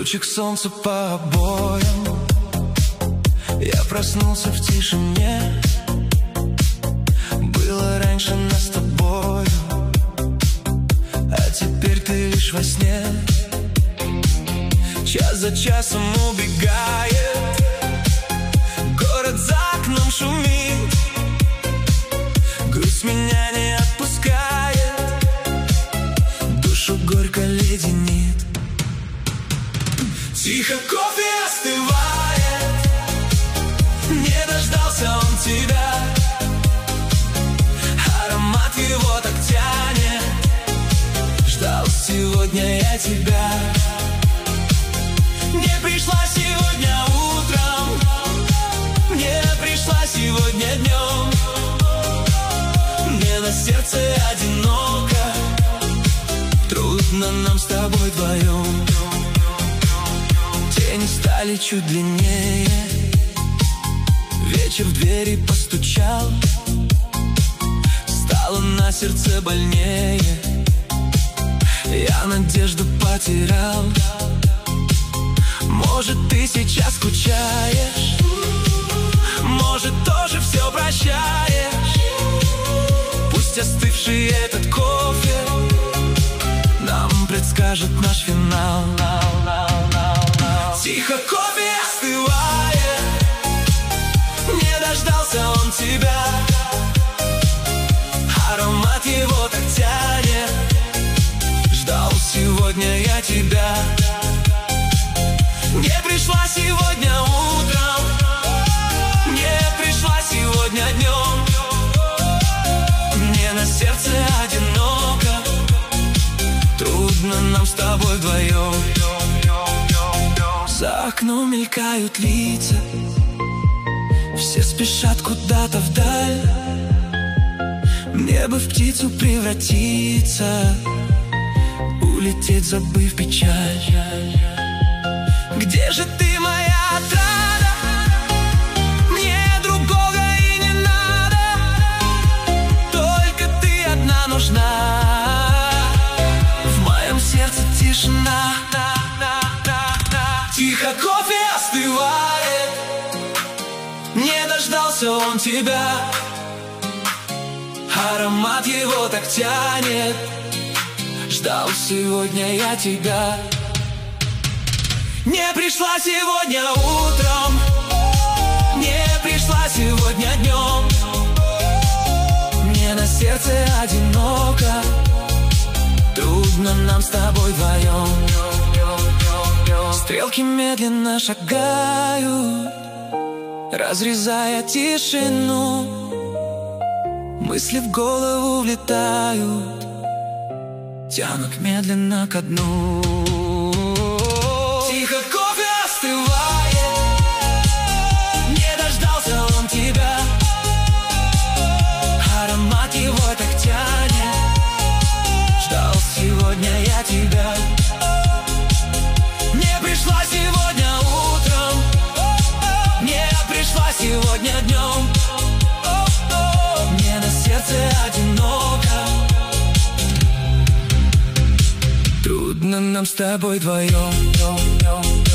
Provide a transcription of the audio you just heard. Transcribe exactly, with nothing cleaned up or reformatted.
Лучик солнца по обоям. Я проснулся в тишине. Было раньше нас с тобою, а теперь ты лишь во сне. Час за часом убегает, город за окном шумит, грусть меня не отпускает, душу горько леденит. Тихо кофе остывает, не дождался он тебя, аромат его так тянет. Ждал сегодня я тебя. Не пришла сегодня утром, не пришла сегодня днем. Мне на сердце одиноко, трудно нам с тобой вдвоем. Тени стали чуть длиннее, вечер в двери постучал, стало на сердце больнее. Я надежду потерял. Может, ты сейчас скучаешь, может, тоже все прощаешь. Пусть остывший этот кофе нам предскажет наш финал. Тихо кофе остывает, не дождался он тебя, аромат его так тянет. Ждал сегодня я тебя. Не пришла сегодня утром, не пришла сегодня днем. Мне на сердце одиноко, трудно нам с тобой вдвоем. За окном мелькают лица, все спешат куда-то вдаль. Мне бы в птицу превратиться, улететь, забыв печаль. Где же ты, моя отрада? Мне другого и не надо, только ты одна нужна. В моем сердце тишина. Тихо кофе остывает, не дождался он тебя, аромат его так тянет. Ждал сегодня я тебя. Не пришла сегодня утром, не пришла сегодня днем. Мне на сердце одиноко, трудно нам с тобой вдвоем. Стрелки медленно шагают, разрезая тишину. Мысли в голову влетают, тянут медленно ко дну. Тихо кофе остывает, не дождался он тебя, аромат его так тянет. Ждал сегодня я тебя. Не пришла сегодня утром, не пришла сегодня днем. Мне на сердце одиноко, трудно нам с тобой вдвоем.